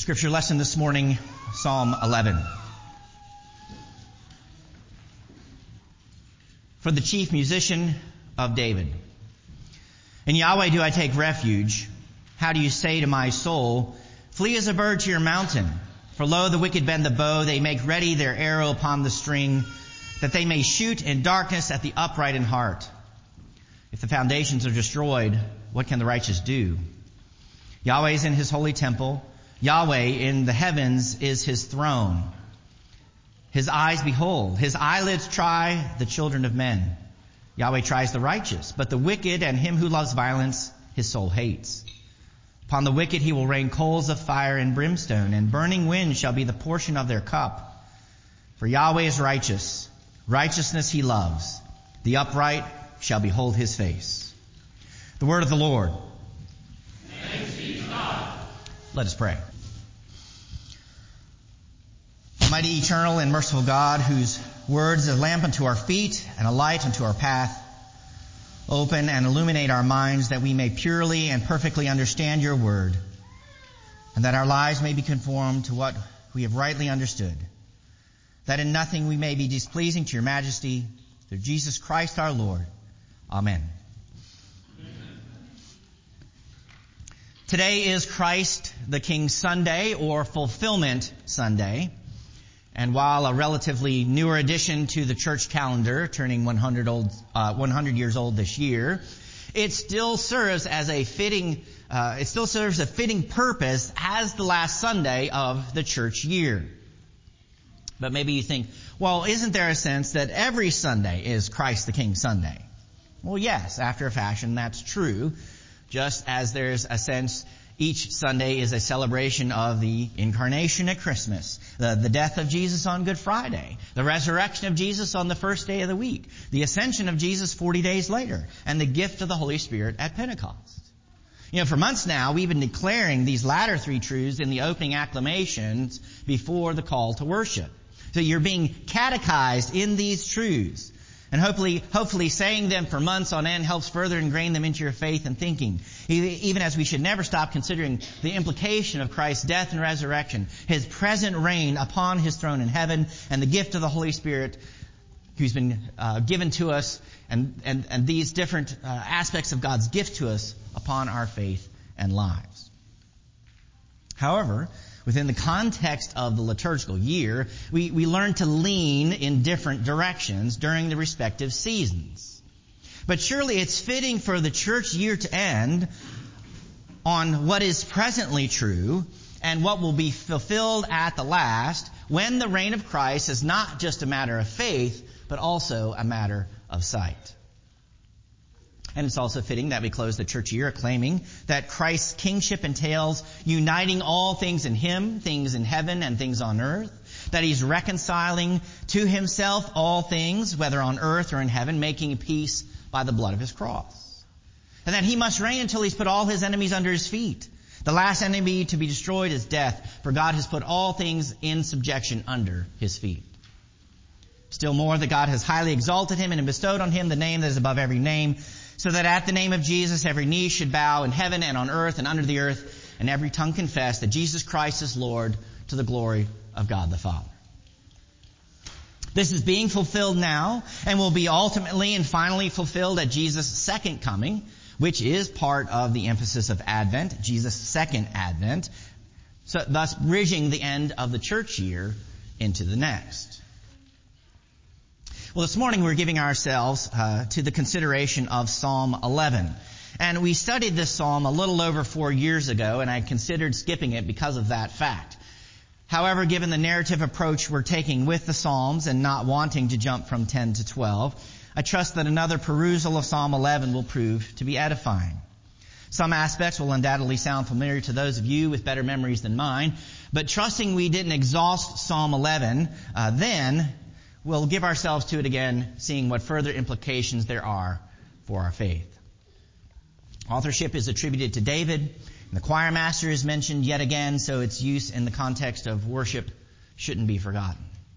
The scripture lesson this morning, Psalm 11. For the chief musician of David. In Yahweh do I take refuge. How do you say to my soul, flee as a bird to your mountain? For lo, the wicked bend the bow, they make ready their arrow upon the string, that they may shoot in darkness at the upright in heart. If the foundations are destroyed, what can the righteous do? Yahweh is in his holy temple. Yahweh in the heavens is his throne. His eyes behold, his eyelids try the children of men. Yahweh tries the righteous, but the wicked and him who loves violence, his soul hates. Upon the wicked he will rain coals of fire and brimstone, and burning wind shall be the portion of their cup. For Yahweh is righteous. Righteousness he loves. The upright shall behold his face. The word of the Lord. Thanks be to God. Let us pray. Almighty, eternal, and merciful God, whose word is a lamp unto our feet and a light unto our path, open and illuminate our minds that we may purely and perfectly understand your word, and that our lives may be conformed to what we have rightly understood, that in nothing we may be displeasing to your majesty, through Jesus Christ our Lord. Amen. Today is Christ the King Sunday, or Fulfillment Sunday. And while a relatively newer addition to the church calendar, turning 100 years old this year, it still serves a fitting purpose as the last Sunday of the church year. But maybe you think, well, isn't there a sense that every Sunday is Christ the King Sunday? Well, yes, after a fashion, that's true. Just as there's a sense each Sunday is a celebration of the incarnation at Christmas, the death of Jesus on Good Friday, the resurrection of Jesus on the first day of the week, the ascension of Jesus 40 days later, and the gift of the Holy Spirit at Pentecost. For months now, we've been declaring these latter three truths in the opening acclamations before the call to worship. So you're being catechized in these truths. And hopefully saying them for months on end helps further ingrain them into your faith and thinking. Even as we should never stop considering the implication of Christ's death and resurrection, his present reign upon his throne in heaven, and the gift of the Holy Spirit who's been given to us, and these different aspects of God's gift to us upon our faith and lives. However, within the context of the liturgical year, we learn to lean in different directions during the respective seasons. But surely it's fitting for the church year to end on what is presently true and what will be fulfilled at the last, when the reign of Christ is not just a matter of faith, but also a matter of sight. And it's also fitting that we close the church year acclaiming that Christ's kingship entails uniting all things in him, things in heaven and things on earth, that he's reconciling to himself all things, whether on earth or in heaven, making peace by the blood of his cross. And that he must reign until he's put all his enemies under his feet. The last enemy to be destroyed is death, for God has put all things in subjection under his feet. Still more, that God has highly exalted him and bestowed on him the name that is above every name, so that at the name of Jesus every knee should bow in heaven and on earth and under the earth, and every tongue confess that Jesus Christ is Lord, to the glory of God the Father. This is being fulfilled now and will be ultimately and finally fulfilled at Jesus' second coming, which is part of the emphasis of Advent, Jesus' second Advent, so thus bridging the end of the church year into the next. Well, this morning we're giving ourselves to the consideration of Psalm 11. And we studied this psalm a little over 4 years ago, and I considered skipping it because of that fact. However, given the narrative approach we're taking with the Psalms and not wanting to jump from 10 to 12, I trust that another perusal of Psalm 11 will prove to be edifying. Some aspects will undoubtedly sound familiar to those of you with better memories than mine, but trusting we didn't exhaust Psalm 11, then we'll give ourselves to it again, seeing what further implications there are for our faith. Authorship is attributed to David, and the choir master is mentioned yet again, so its use in the context of worship shouldn't be forgotten.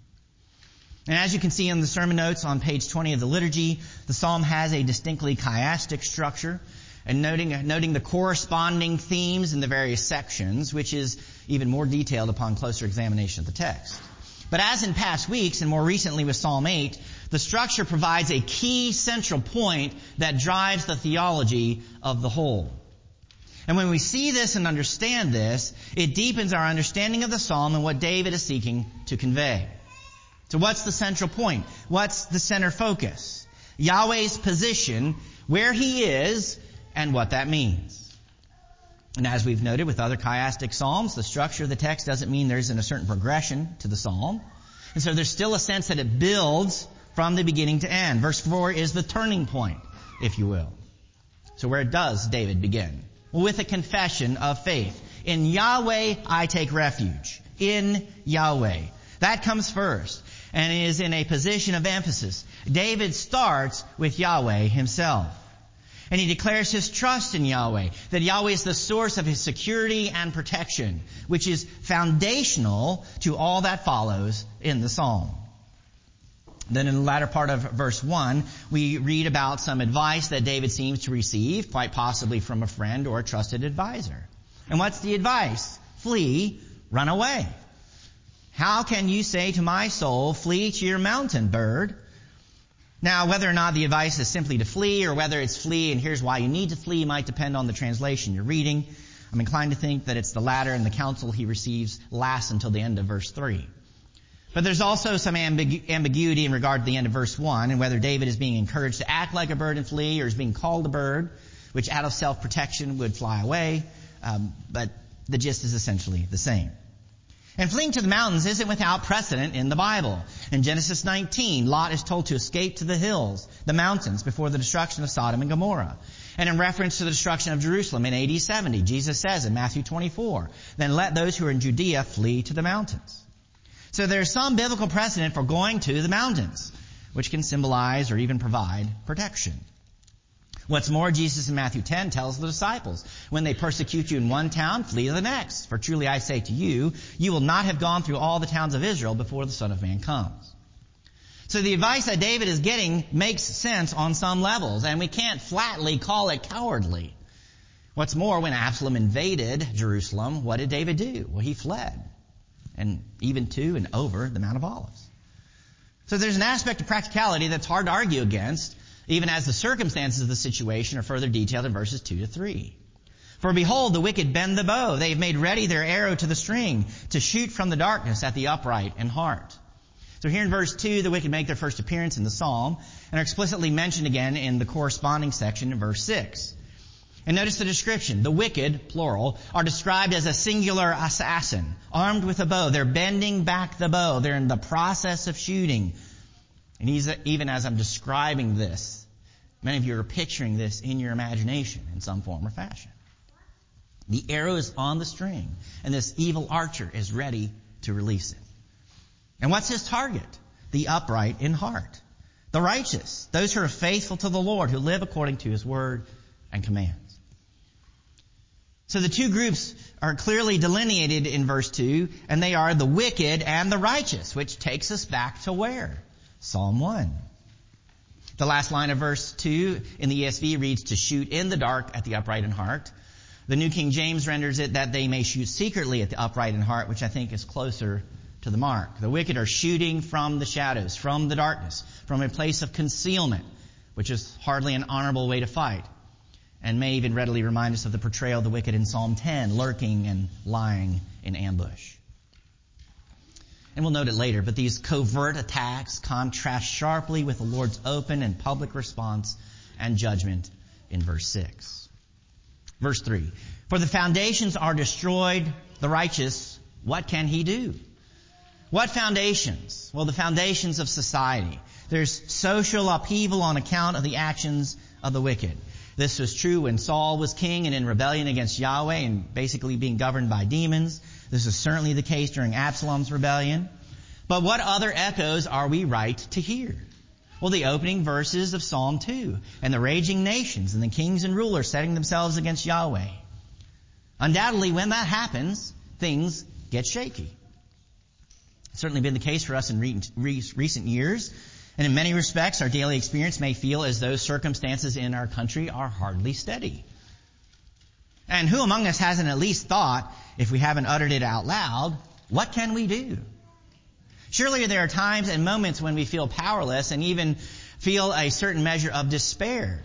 And as you can see in the sermon notes on page 20 of the liturgy, the psalm has a distinctly chiastic structure, and noting the corresponding themes in the various sections, which is even more detailed upon closer examination of the text. But as in past weeks, and more recently with Psalm 8, the structure provides a key central point that drives the theology of the whole. And when we see this and understand this, it deepens our understanding of the psalm and what David is seeking to convey. So what's the central point? What's the center focus? Yahweh's position, where He is, and what that means. And as we've noted with other chiastic psalms, the structure of the text doesn't mean there isn't a certain progression to the psalm. And so there's still a sense that it builds from the beginning to end. Verse 4 is the turning point, if you will. So where does David begin? Well, with a confession of faith. In Yahweh I take refuge. In Yahweh. That comes first and is in a position of emphasis. David starts with Yahweh Himself. And he declares his trust in Yahweh, that Yahweh is the source of his security and protection, which is foundational to all that follows in the psalm. Then in the latter part of verse 1, we read about some advice that David seems to receive, quite possibly from a friend or a trusted advisor. And what's the advice? Flee, run away. How can you say to my soul, flee to your mountain, bird? Now, whether or not the advice is simply to flee or whether it's flee and here's why you need to flee might depend on the translation you're reading. I'm inclined to think that it's the latter, and the counsel he receives lasts until the end of verse 3. But there's also some ambiguity in regard to the end of verse 1 and whether David is being encouraged to act like a bird and flee or is being called a bird, which out of self-protection would fly away. But the gist is essentially the same. And fleeing to the mountains isn't without precedent in the Bible. In Genesis 19, Lot is told to escape to the hills, the mountains, before the destruction of Sodom and Gomorrah. And in reference to the destruction of Jerusalem in AD 70, Jesus says in Matthew 24, then let those who are in Judea flee to the mountains. So there's some biblical precedent for going to the mountains, which can symbolize or even provide protection. What's more, Jesus in Matthew 10 tells the disciples, when they persecute you in one town, flee to the next. For truly I say to you, you will not have gone through all the towns of Israel before the Son of Man comes. So the advice that David is getting makes sense on some levels, and we can't flatly call it cowardly. What's more, when Absalom invaded Jerusalem, what did David do? Well, he fled, and even to and over the Mount of Olives. So there's an aspect of practicality that's hard to argue against, even as the circumstances of the situation are further detailed in verses 2 to 3. For behold, the wicked bend the bow. They have made ready their arrow to the string to shoot from the darkness at the upright in heart. So here in verse 2, the wicked make their first appearance in the psalm and are explicitly mentioned again in the corresponding section in verse 6. And notice the description. The wicked, plural, are described as a singular assassin, armed with a bow. They're bending back the bow. They're in the process of shooting. And even as I'm describing this, many of you are picturing this in your imagination in some form or fashion. The arrow is on the string, and this evil archer is ready to release it. And what's his target? The upright in heart. The righteous. Those who are faithful to the Lord, who live according to His word and commands. So the two groups are clearly delineated in verse 2, and they are the wicked and the righteous, which takes us back to where? Psalm 1. The last line of verse 2 in the ESV reads, to shoot in the dark at the upright in heart. The New King James renders it that they may shoot secretly at the upright in heart, which I think is closer to the mark. The wicked are shooting from the shadows, from the darkness, from a place of concealment, which is hardly an honorable way to fight, and may even readily remind us of the portrayal of the wicked in Psalm 10, lurking and lying in ambush. And we'll note it later, but these covert attacks contrast sharply with the Lord's open and public response and judgment in verse 6. Verse 3. For the foundations are destroyed, the righteous, what can he do? What foundations? Well, the foundations of society. There's social upheaval on account of the actions of the wicked. This was true when Saul was king and in rebellion against Yahweh and basically being governed by demons. This is certainly the case during Absalom's rebellion. But what other echoes are we right to hear? Well, the opening verses of Psalm 2 and the raging nations and the kings and rulers setting themselves against Yahweh. Undoubtedly, when that happens, things get shaky. It's certainly been the case for us in recent years. And in many respects, our daily experience may feel as though circumstances in our country are hardly steady. And who among us hasn't at least thought, if we haven't uttered it out loud, what can we do? Surely there are times and moments when we feel powerless and even feel a certain measure of despair.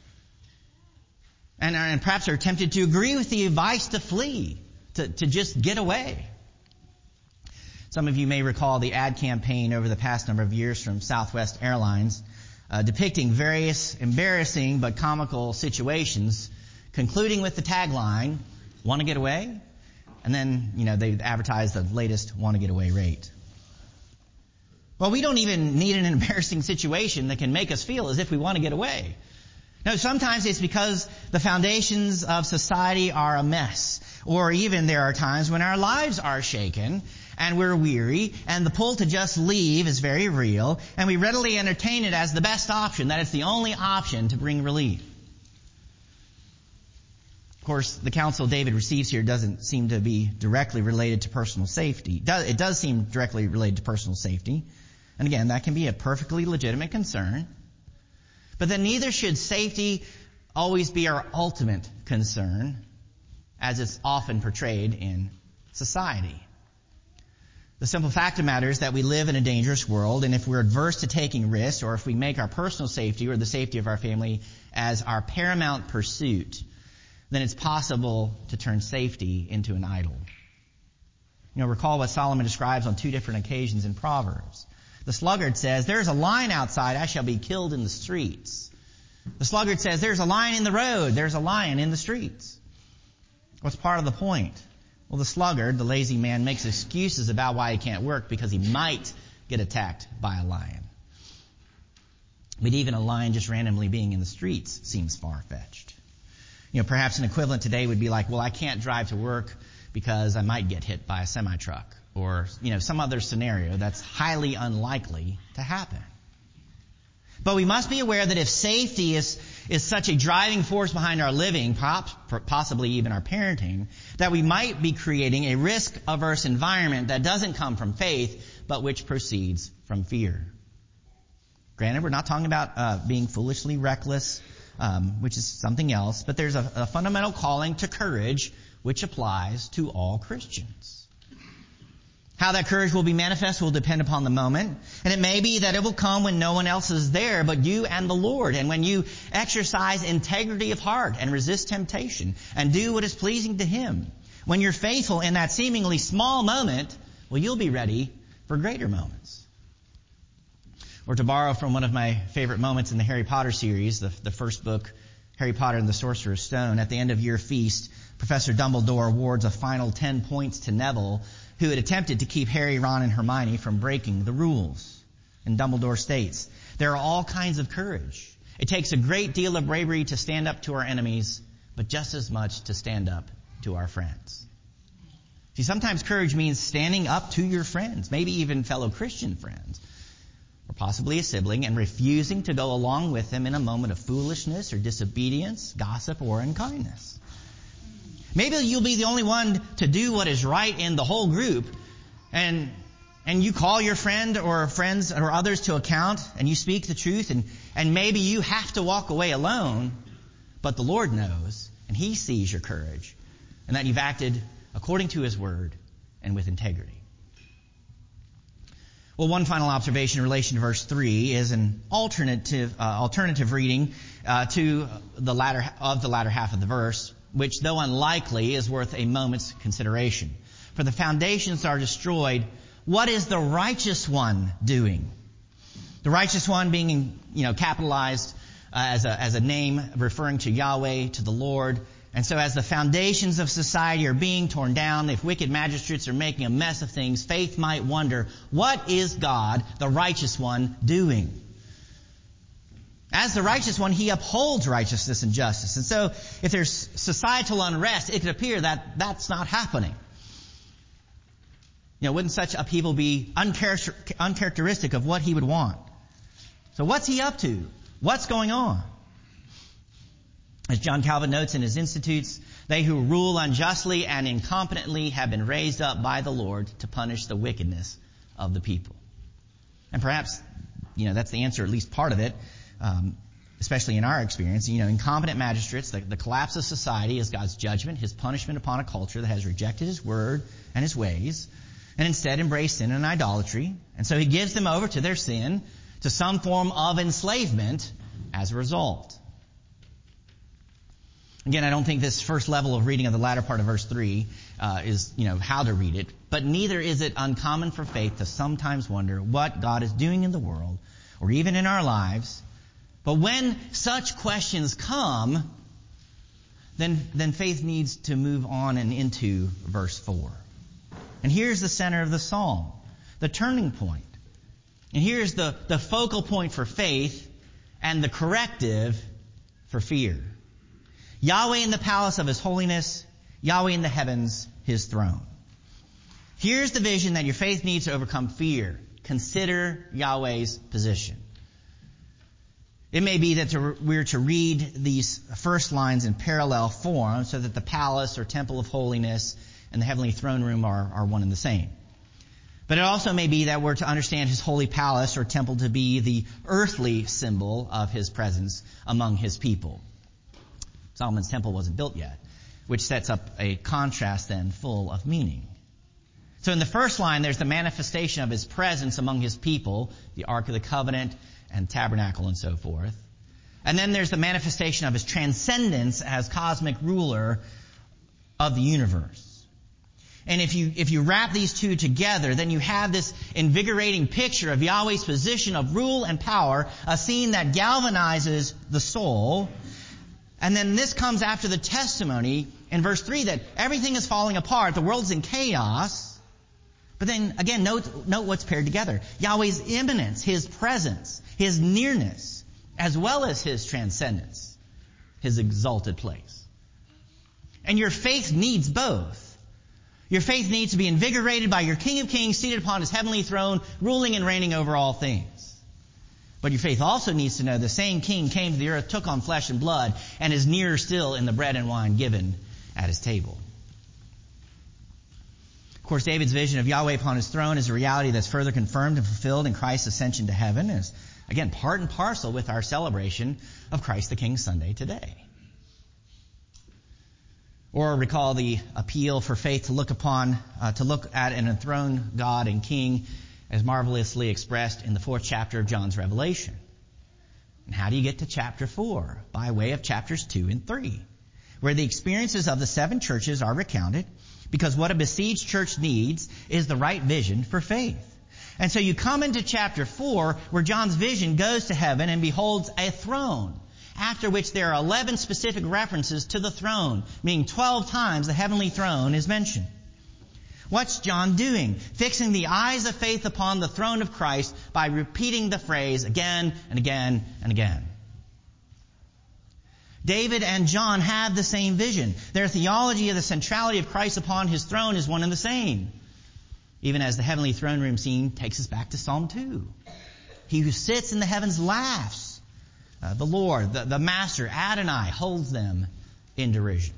And perhaps are tempted to agree with the advice to flee, to just get away. Some of you may recall the ad campaign over the past number of years from Southwest Airlines, depicting various embarrassing but comical situations, concluding with the tagline, "Want to get away?" And then, they advertise the latest want to get away rate. Well, we don't even need an embarrassing situation that can make us feel as if we want to get away. No, sometimes it's because the foundations of society are a mess. Or even there are times when our lives are shaken and we're weary and the pull to just leave is very real and we readily entertain it as the best option, that it's the only option to bring relief. Of course, the counsel David receives here doesn't seem to be directly related to personal safety. It does seem directly related to personal safety. And again, that can be a perfectly legitimate concern. But then neither should safety always be our ultimate concern, as it's often portrayed in society. The simple fact of the matter is that we live in a dangerous world, and if we're adverse to taking risks, or if we make our personal safety or the safety of our family as our paramount pursuit, then it's possible to turn safety into an idol. Recall what Solomon describes on 2 different occasions in Proverbs. The sluggard says, "There's a lion outside, I shall be killed in the streets." The sluggard says, "There's a lion in the road, there's a lion in the streets." What's part of the point? Well, the sluggard, the lazy man, makes excuses about why he can't work because he might get attacked by a lion. But even a lion just randomly being in the streets seems far-fetched. Perhaps an equivalent today would be like, well, I can't drive to work because I might get hit by a semi-truck. Or, some other scenario that's highly unlikely to happen. But we must be aware that if safety is such a driving force behind our living, possibly even our parenting, that we might be creating a risk-averse environment that doesn't come from faith, but which proceeds from fear. Granted, we're not talking about being foolishly reckless, which is something else, but there's a fundamental calling to courage which applies to all Christians. How that courage will be manifest will depend upon the moment. And it may be that it will come when no one else is there but you and the Lord. And when you exercise integrity of heart and resist temptation and do what is pleasing to Him. When you're faithful in that seemingly small moment, well, you'll be ready for greater moments. Or to borrow from one of my favorite moments in the Harry Potter series, the first book, Harry Potter and the Sorcerer's Stone, at the end of year feast, Professor Dumbledore awards a final 10 points to Neville, who had attempted to keep Harry, Ron, and Hermione from breaking the rules. And Dumbledore states, "There are all kinds of courage. It takes a great deal of bravery to stand up to our enemies, but just as much to stand up to our friends." See, sometimes courage means standing up to your friends, maybe even fellow Christian friends, or possibly a sibling, and refusing to go along with them in a moment of foolishness or disobedience, gossip, or unkindness. Maybe you'll be the only one to do what is right in the whole group, and you call your friend or friends or others to account, and you speak the truth, and maybe you have to walk away alone, but the Lord knows, and He sees your courage, and that you've acted according to His word and with integrity. Well, one final observation in relation to verse 3 is an alternative reading to the latter half of the verse, which, though unlikely, is worth a moment's consideration. For the foundations are destroyed, what is the righteous one doing? The righteous one being, capitalized as a name referring to Yahweh, to the Lord. And so as the foundations of society are being torn down, if wicked magistrates are making a mess of things, faith might wonder, what is God, the righteous one, doing? As the righteous one, He upholds righteousness and justice. And so if there's societal unrest, it could appear that that's not happening. Wouldn't such upheaval be uncharacteristic of what He would want? So what's He up to? What's going on? As John Calvin notes in his Institutes, they who rule unjustly and incompetently have been raised up by the Lord to punish the wickedness of the people. And perhaps, that's the answer, at least part of it. especially in our experience, incompetent magistrates, the collapse of society is God's judgment, His punishment upon a culture that has rejected His word and His ways, and instead embraced sin and idolatry. And so He gives them over to their sin, to some form of enslavement as a result. Again, I don't think this first level of reading of the latter part of verse 3 is, how to read it. But neither is it uncommon for faith to sometimes wonder what God is doing in the world, or even in our lives. But when such questions come, then faith needs to move on and into verse 4. And here's the center of the psalm, the turning point. And here's the focal point for faith and the corrective for fear. Yahweh in the palace of His holiness, Yahweh in the heavens, His throne. Here's the vision that your faith needs to overcome fear. Consider Yahweh's position. It may be that we're to read these first lines in parallel form so that the palace or temple of holiness and the heavenly throne room are one and the same. But it also may be that we're to understand His holy palace or temple to be the earthly symbol of His presence among His people. Solomon's temple wasn't built yet, which sets up a contrast then full of meaning. So in the first line, there's the manifestation of His presence among His people, the Ark of the Covenant and tabernacle and so forth. And then there's the manifestation of His transcendence as cosmic ruler of the universe. And if you wrap these two together, then you have this invigorating picture of Yahweh's position of rule and power, a scene that galvanizes the soul. And then this comes after the testimony in verse 3 that everything is falling apart, the world's in chaos. But then again, note what's paired together. Yahweh's immanence, His presence, His nearness, as well as His transcendence, His exalted place. And your faith needs both. Your faith needs to be invigorated by your King of Kings seated upon His heavenly throne, ruling and reigning over all things. But your faith also needs to know the same King came to the earth, took on flesh and blood, and is nearer still in the bread and wine given at His table. Of course, David's vision of Yahweh upon His throne is a reality that's further confirmed and fulfilled in Christ's ascension to heaven, and is, again, part and parcel with our celebration of Christ the King Sunday today. Or recall the appeal for faith to look at an enthroned God and King as marvelously expressed in the 4th chapter of John's Revelation. And how do you get to chapter 4? By way of chapters 2 and 3, where the experiences of the 7 churches are recounted, because what a besieged church needs is the right vision for faith. And so you come into chapter 4, where John's vision goes to heaven and beholds a throne, after which there are 11 specific references to the throne, meaning 12 times the heavenly throne is mentioned. What's John doing? Fixing the eyes of faith upon the throne of Christ by repeating the phrase again and again and again. David and John have the same vision. Their theology of the centrality of Christ upon His throne is one and the same. Even as the heavenly throne room scene takes us back to Psalm 2. He who sits in the heavens laughs. The Lord, the Master, Adonai, holds them in derision.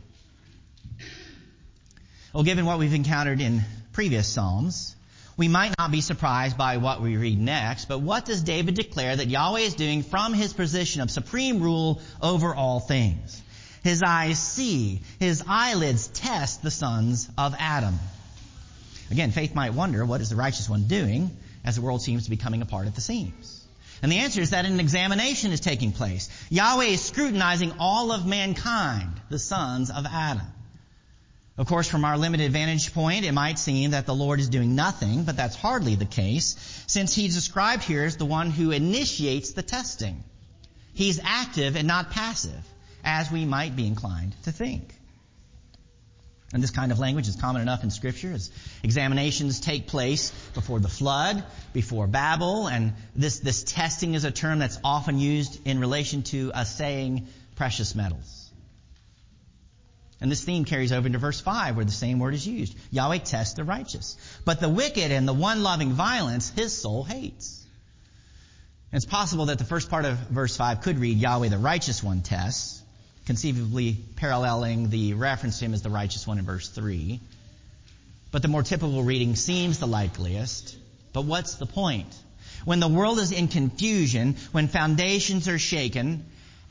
Well, given what we've encountered in previous Psalms, we might not be surprised by what we read next, but what does David declare that Yahweh is doing from His position of supreme rule over all things? His eyes see, His eyelids test the sons of Adam. Again, faith might wonder, what is the righteous one doing as the world seems to be coming apart at the seams? And the answer is that an examination is taking place. Yahweh is scrutinizing all of mankind, the sons of Adam. Of course, from our limited vantage point, it might seem that the Lord is doing nothing, but that's hardly the case, since He's described here as the one who initiates the testing. He's active and not passive, as we might be inclined to think. And this kind of language is common enough in Scripture, as examinations take place before the flood, before Babel, and this testing is a term that's often used in relation to assaying precious metals. And this theme carries over into verse 5, where the same word is used. Yahweh tests the righteous. But the wicked and the one loving violence, His soul hates. And it's possible that the first part of verse 5 could read, Yahweh the righteous one tests, conceivably paralleling the reference to Him as the righteous one in verse 3. But the more typical reading seems the likeliest. But what's the point? When the world is in confusion, when foundations are shaken,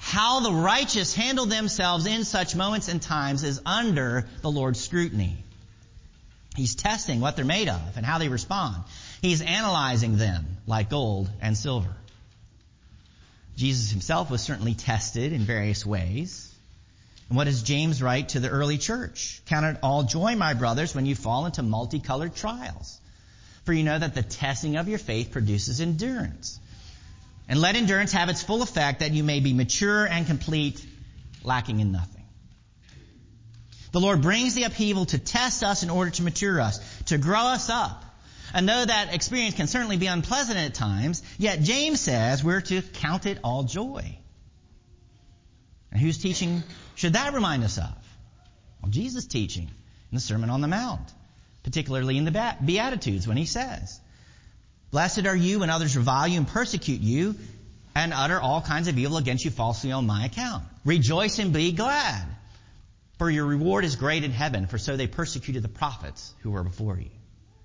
how the righteous handle themselves in such moments and times is under the Lord's scrutiny. He's testing what they're made of and how they respond. He's analyzing them like gold and silver. Jesus himself was certainly tested in various ways. And what does James write to the early church? Count it all joy, my brothers, when you fall into multicolored trials. For you know that the testing of your faith produces endurance. And let endurance have its full effect, that you may be mature and complete, lacking in nothing. The Lord brings the upheaval to test us in order to mature us, to grow us up. And though that experience can certainly be unpleasant at times, yet James says we're to count it all joy. And whose teaching should that remind us of? Well, Jesus' teaching in the Sermon on the Mount, particularly in the Beatitudes when he says, "Blessed are you when others revile you and persecute you and utter all kinds of evil against you falsely on my account. Rejoice and be glad, for your reward is great in heaven, for so they persecuted the prophets who were before you."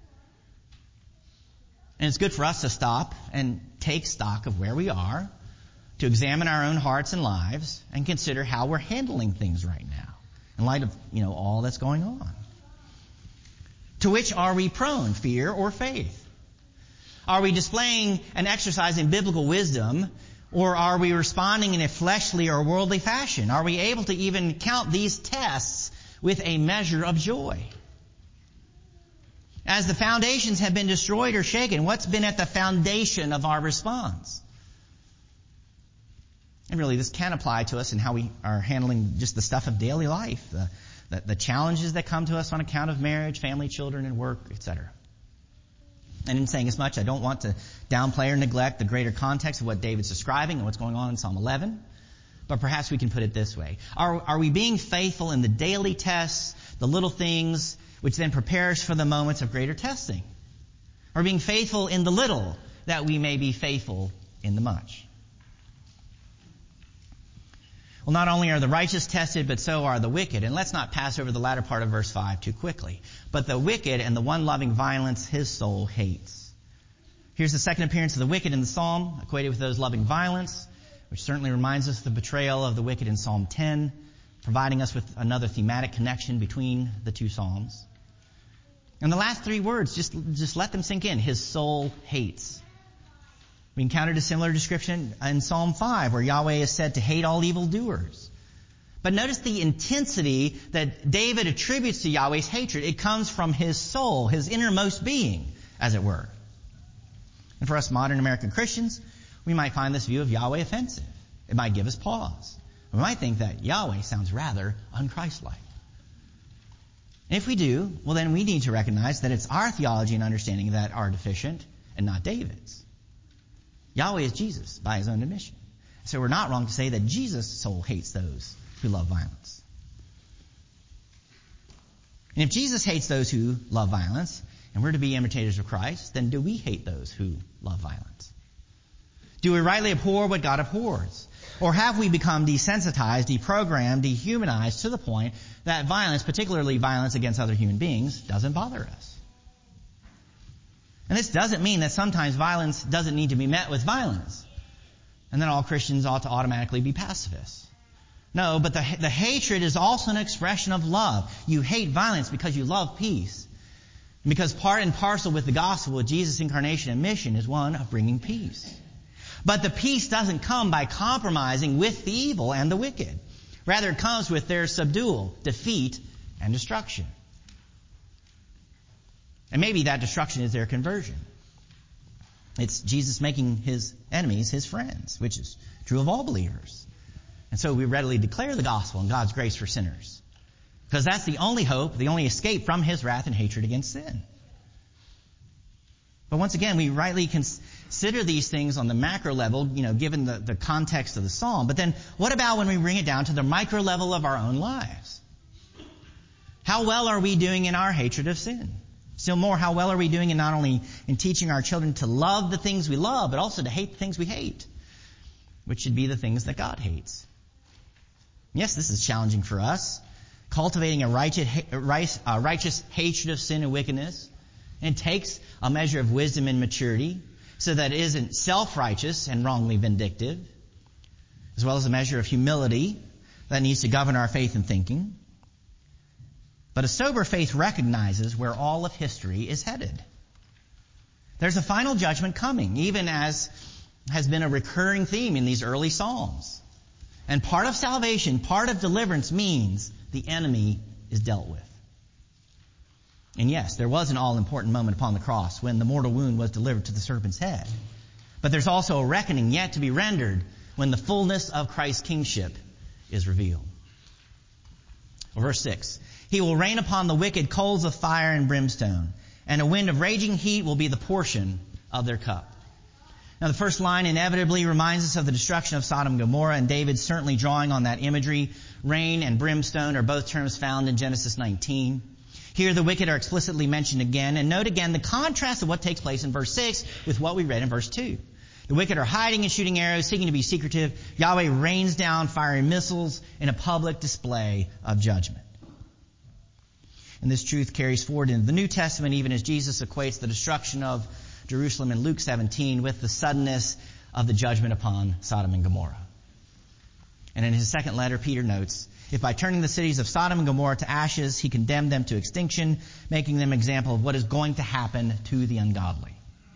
And it's good for us to stop and take stock of where we are, to examine our own hearts and lives, and consider how we're handling things right now, in light of, all that's going on. To which are we prone, fear or faith? Are we displaying and exercising biblical wisdom, or are we responding in a fleshly or worldly fashion? Are we able to even count these tests with a measure of joy? As the foundations have been destroyed or shaken, what's been at the foundation of our response? And really, this can apply to us in how we are handling just the stuff of daily life, the challenges that come to us on account of marriage, family, children, and work, etc. And in saying as much, I don't want to downplay or neglect the greater context of what David's describing and what's going on in Psalm 11. But perhaps we can put it this way. Are we being faithful in the daily tests, the little things, which then prepare us for the moments of greater testing? Are we being faithful in the little, that we may be faithful in the much? Well, not only are the righteous tested, but so are the wicked. And let's not pass over the latter part of verse 5 too quickly. But the wicked and the one loving violence his soul hates. Here's the second appearance of the wicked in the psalm, equated with those loving violence, which certainly reminds us of the betrayal of the wicked in Psalm 10, providing us with another thematic connection between the two psalms. And the last three words, just let them sink in. His soul hates. We encountered a similar description in Psalm 5, where Yahweh is said to hate all evildoers. But notice the intensity that David attributes to Yahweh's hatred. It comes from his soul, his innermost being, as it were. And for us modern American Christians, we might find this view of Yahweh offensive. It might give us pause. We might think that Yahweh sounds rather unchristlike. And if we do, well then we need to recognize that it's our theology and understanding that are deficient and not David's. Yahweh is Jesus by his own admission. So we're not wrong to say that Jesus' soul hates those who love violence. And if Jesus hates those who love violence, and we're to be imitators of Christ, then do we hate those who love violence? Do we rightly abhor what God abhors? Or have we become desensitized, deprogrammed, dehumanized to the point that violence, particularly violence against other human beings, doesn't bother us? And this doesn't mean that sometimes violence doesn't need to be met with violence, and that all Christians ought to automatically be pacifists. No, but the hatred is also an expression of love. You hate violence because you love peace. And because part and parcel with the gospel of Jesus' incarnation and mission is one of bringing peace. But the peace doesn't come by compromising with the evil and the wicked. Rather, it comes with their subdual, defeat, and destruction. And maybe that destruction is their conversion. It's Jesus making his enemies his friends, which is true of all believers. And so we readily declare the gospel and God's grace for sinners, because that's the only hope, the only escape from his wrath and hatred against sin. But once again, we rightly consider these things on the macro level, given the context of the psalm. But then what about when we bring it down to the micro level of our own lives? How well are we doing in our hatred of sin? Still more, how well are we doing in not only in teaching our children to love the things we love, but also to hate the things we hate, which should be the things that God hates? Yes, this is challenging for us. Cultivating a righteous hatred of sin and wickedness. And it takes a measure of wisdom and maturity so that it isn't self-righteous and wrongly vindictive. as well as a measure of humility that needs to govern our faith and thinking. But a sober faith recognizes where all of history is headed. There's a final judgment coming, even as has been a recurring theme in these early Psalms. And part of salvation, part of deliverance means the enemy is dealt with. And yes, there was an all-important moment upon the cross when the mortal wound was delivered to the serpent's head. But there's also a reckoning yet to be rendered when the fullness of Christ's kingship is revealed. Well, verse 6. He will rain upon the wicked coals of fire and brimstone, and a wind of raging heat will be the portion of their cup. Now, the first line inevitably reminds us of the destruction of Sodom and Gomorrah, and David's certainly drawing on that imagery. Rain and brimstone are both terms found in Genesis 19. Here, the wicked are explicitly mentioned again, and note again the contrast of what takes place in verse 6 with what we read in verse 2. The wicked are hiding and shooting arrows, seeking to be secretive. Yahweh rains down fiery missiles in a public display of judgment. And this truth carries forward into the New Testament, even as Jesus equates the destruction of Jerusalem in Luke 17 with the suddenness of the judgment upon Sodom and Gomorrah. And in his second letter, Peter notes, if by turning the cities of Sodom and Gomorrah to ashes, he condemned them to extinction, making them an example of what is going to happen to the ungodly.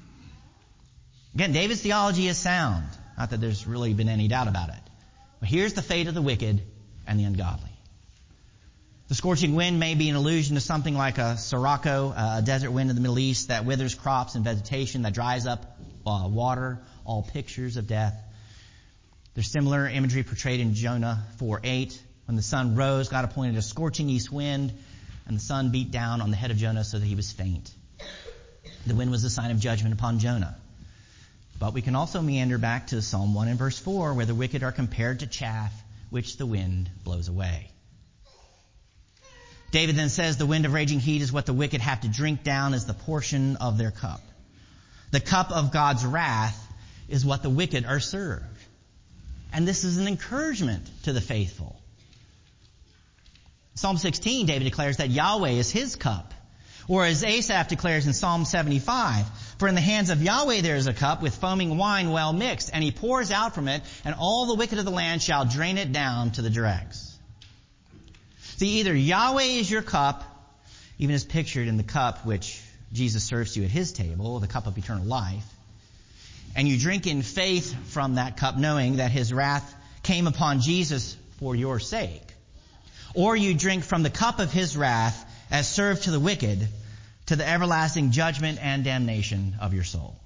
Again, David's theology is sound. Not that there's really been any doubt about it. But here's the fate of the wicked and the ungodly. The scorching wind may be an allusion to something like a sirocco, a desert wind in the Middle East that withers crops and vegetation, that dries up water, all pictures of death. There's similar imagery portrayed in Jonah 4:8. When the sun rose, God appointed a scorching east wind, and the sun beat down on the head of Jonah so that he was faint. The wind was a sign of judgment upon Jonah. But we can also meander back to Psalm 1 and verse 4, where the wicked are compared to chaff, which the wind blows away. David then says the wind of raging heat is what the wicked have to drink down as the portion of their cup. The cup of God's wrath is what the wicked are served. And this is an encouragement to the faithful. Psalm 16, David declares that Yahweh is his cup. Or as Asaph declares in Psalm 75, for in the hands of Yahweh there is a cup with foaming wine well mixed, and he pours out from it, and all the wicked of the land shall drain it down to the dregs. See, either Yahweh is your cup, even as pictured in the cup which Jesus serves you at his table, the cup of eternal life, and you drink in faith from that cup, knowing that his wrath came upon Jesus for your sake. Or you drink from the cup of his wrath as served to the wicked, to the everlasting judgment and damnation of your soul.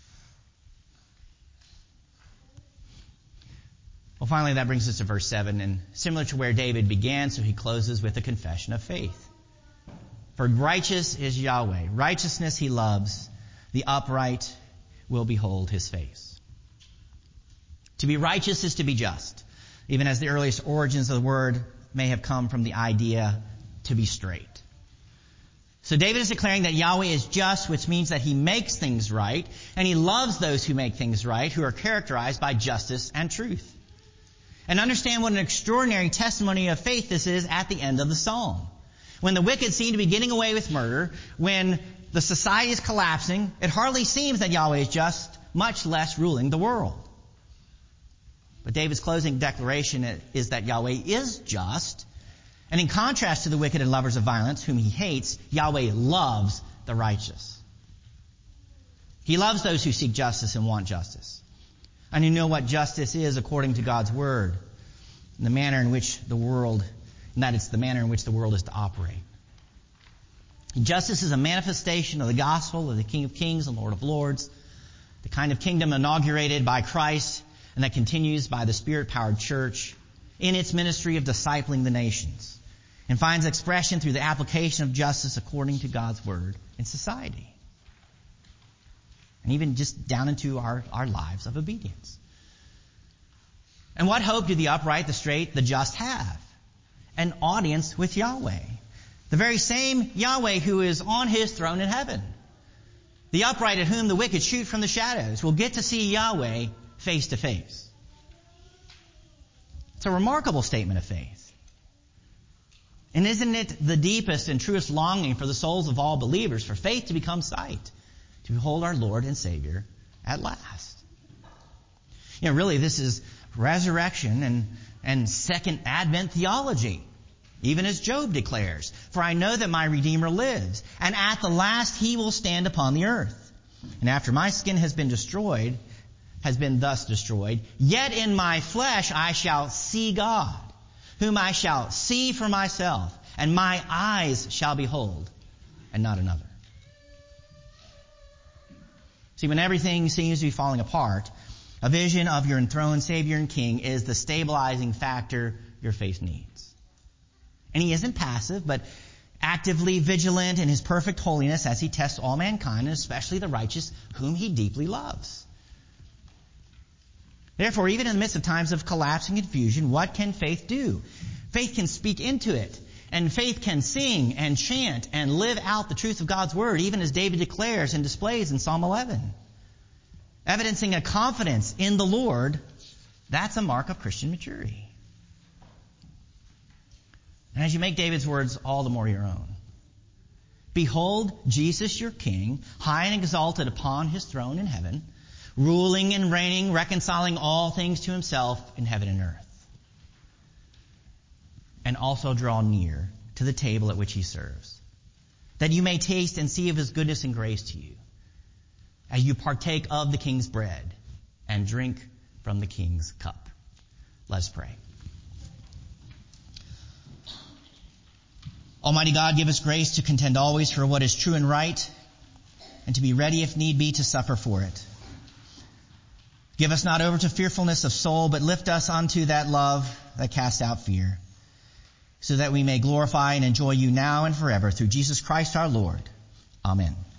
Well, finally, that brings us to verse 7, and similar to where David began, so he closes with a confession of faith. For righteous is Yahweh, righteousness he loves, the upright will behold his face. To be righteous is to be just, even as the earliest origins of the word may have come from the idea to be straight. So David is declaring that Yahweh is just, which means that he makes things right, and he loves those who make things right, who are characterized by justice and truth. And understand what an extraordinary testimony of faith this is at the end of the psalm. When the wicked seem to be getting away with murder, when the society is collapsing, it hardly seems that Yahweh is just, much less ruling the world. But David's closing declaration is that Yahweh is just, and in contrast to the wicked and lovers of violence, whom he hates, Yahweh loves the righteous. He loves those who seek justice and want justice, and who know what justice is according to God's word, and the manner in which the world, and that it's the manner in which the world is to operate. Justice is a manifestation of the gospel of the King of Kings and Lord of Lords, the kind of kingdom inaugurated by Christ and that continues by the Spirit-powered church in its ministry of discipling the nations, and finds expression through the application of justice according to God's word in society. And even just down into our lives of obedience. And what hope do the upright, the straight, the just have? An audience with Yahweh. The very same Yahweh who is on his throne in heaven. The upright at whom the wicked shoot from the shadows will get to see Yahweh face to face. It's a remarkable statement of faith. And isn't it the deepest and truest longing for the souls of all believers, for faith to become sight, to behold our Lord and Savior at last? You know, really, this is resurrection and second advent theology, even as Job declares, "For I know that my Redeemer lives, and at the last he will stand upon the earth. And after my skin has been thus destroyed, yet in my flesh I shall see God, whom I shall see for myself, and my eyes shall behold, and not another." See, when everything seems to be falling apart, a vision of your enthroned Savior and King is the stabilizing factor your faith needs. And he isn't passive, but actively vigilant in his perfect holiness as he tests all mankind, and especially the righteous whom he deeply loves. Therefore, even in the midst of times of collapse and confusion, what can faith do? Faith can speak into it, and faith can sing and chant and live out the truth of God's Word, even as David declares and displays in Psalm 11. Evidencing a confidence in the Lord, that's a mark of Christian maturity. And as you make David's words all the more your own, "Behold, Jesus your King, high and exalted upon his throne in heaven, ruling and reigning, reconciling all things to himself in heaven and earth. And also draw near to the table at which he serves, that you may taste and see of his goodness and grace to you, as you partake of the King's bread and drink from the King's cup." Let's pray. Almighty God, give us grace to contend always for what is true and right, and to be ready if need be to suffer for it. Give us not over to fearfulness of soul, but lift us unto that love that casts out fear, so that we may glorify and enjoy you now and forever through Jesus Christ our Lord. Amen.